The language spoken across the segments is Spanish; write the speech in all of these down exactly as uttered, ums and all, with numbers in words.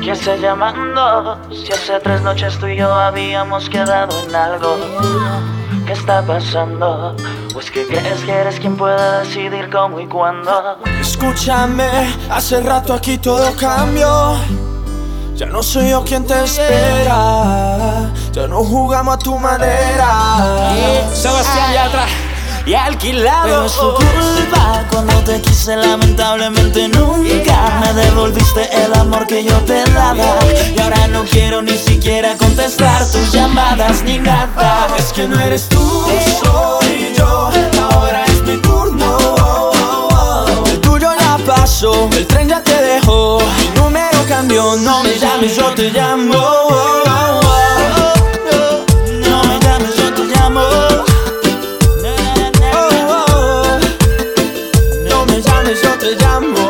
¿Qué hace llamando? Si hace tres noches tú y yo habíamos quedado en algo. ¿Qué está pasando? ¿O es que crees que eres quien puede decidir cómo y cuándo? Escúchame, hace rato aquí todo cambió. Ya no soy yo quien te espera. Ya no jugamos a tu manera. Sebastián Yatra y Alquilado. Pero es tu culpa, cuando te quise lamentablemente nunca me devolviste el amor que yo te daba. Y ahora no quiero ni siquiera contestar tus llamadas ni nada. Es que no eres tú, soy yo. Ahora es mi turno. El tuyo ya pasó, el tren ya te dejó. Mi número cambió, no me llames, yo te llamo. No me llames, yo te llamo. No me llames, yo te llamo.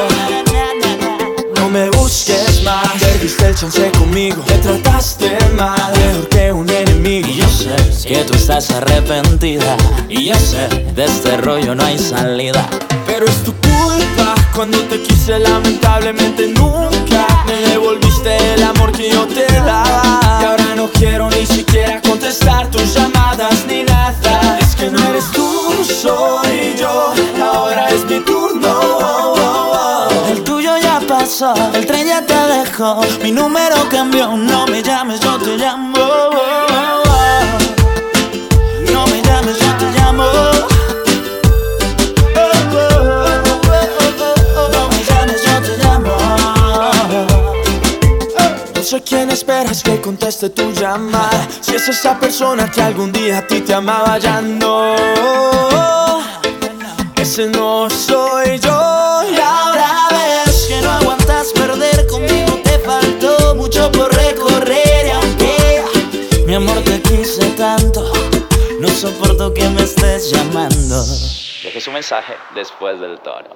No me busques más, perdiste el chance conmigo. Me trataste mal, mejor que un enemigo. Y yo sé que tú estás arrepentida. Y yo sé, de este rollo no hay salida. Pero es tu culpa, cuando te quise lamentablemente nunca me devolviste el amor que yo te daba. Y ahora no quiero ni siquiera contestar tus llamadas ni nada. Es que no eres tú, soy yo. Ahora es mi turno. El tuyo ya pasó, el tren ya te dejó. Mi número cambió, no me llames, yo te llamo. No me llames, yo te llamo. No me llames, yo te llamo. No sé quién esperas que conteste tu llamada. Si es esa persona que algún día a ti te amaba, ya no. Ese no soy yo. Y ahora ves que no aguantas perder conmigo. Te faltó mucho por recorrer. Y aunque mi amor te quise tanto, no soporto que me estés llamando. Deje su mensaje después del tono.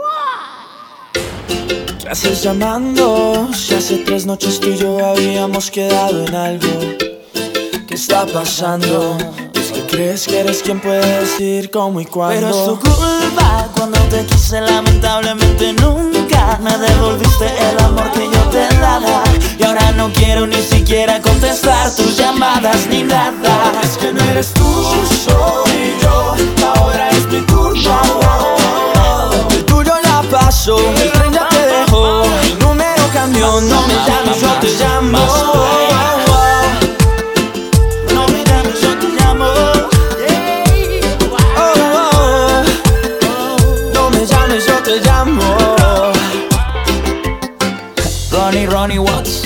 ¿Qué haces llamando? Si hace tres noches tú y yo habíamos quedado en algo. ¿Qué está pasando? Es que crees que eres quien puede decir cómo y cuándo. Pero es tu culpa, cuando te quise lamentablemente nunca me devolviste el amor que yo te daba. Y ahora no quiero ni siquiera contestar tus llamadas ni nada. Es que no eres tú, soy yo. Ahora es mi turno. El tuyo ya pasó, el tren ya te dejó. Mi número cambió, no me llames, yo te llamo. No me llames, yo te llamo. No me llames, yo te llamo. Ronnie, Ronnie Watts,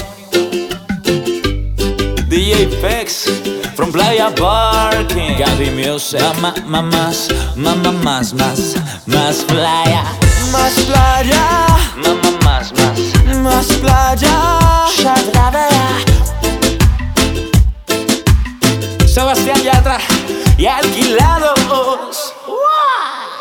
D J Pex from Playa Parking. Gaby Music. Mamá, mamás, mamá, más, más, más playa. Más playa, Mamá más, más. más playa. Sebastián Yatra y Alquilados.